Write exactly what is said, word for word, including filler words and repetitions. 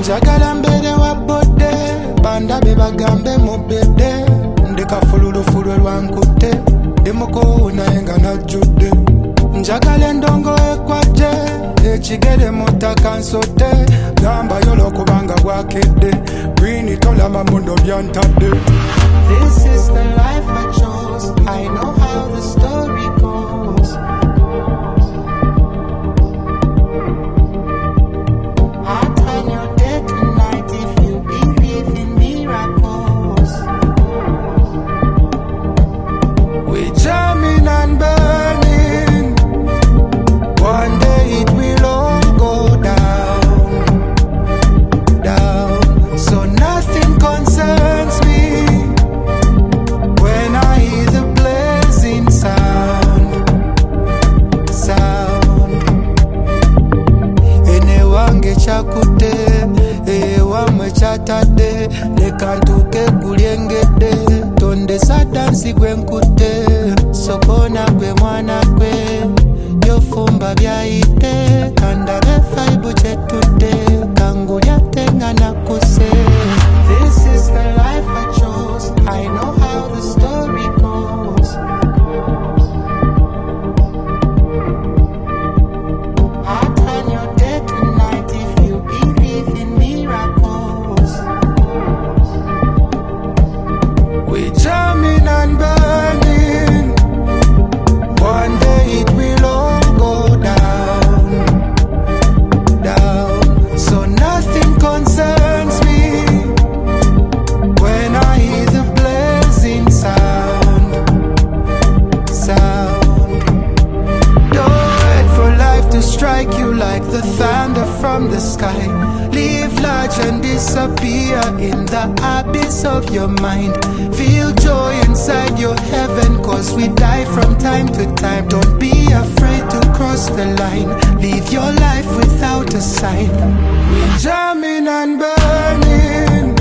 njagala mbere wa bodde bandabe bagambe mubedde ndeka fululufulwe lwankutte ndi mukowu naye nga najjudde njagala endongo ekwadde ekigere mu ttaka nsodde gamba yolo kubanga bwakedde bwini tolama mundo byantadde. This is the life I chose. I know how the story goes. I'll turn your day to night if you believe in miracles. We jamming and burning. One day it will all go down, down. So nothing concerns me when I hear the blazing sound, sound. Ene wange chakutte, ewamwe chatadde, leka ntuuke kulyengedde, tondesa dansi gwe nkutte, sokona gwe mwana gwe, byofumba byayite, kandabe faibu kyetudde, kangulya tenga nakuse. This is the life I chose. I know how the story goes. I'll turn your day to night if you believe in miracles. We jamming and burning. One day it will all go down, down. So nothing concerns me when I hear the blazing sound, sound. Don't wait for life to strike you like the thunder from the sky. Live large and disappear in the abyss of your mind. Feel joy inside your heaven, cause we die from time to time. Don't be afraid to cross the line. Live your life without a sign. We jamming and burning.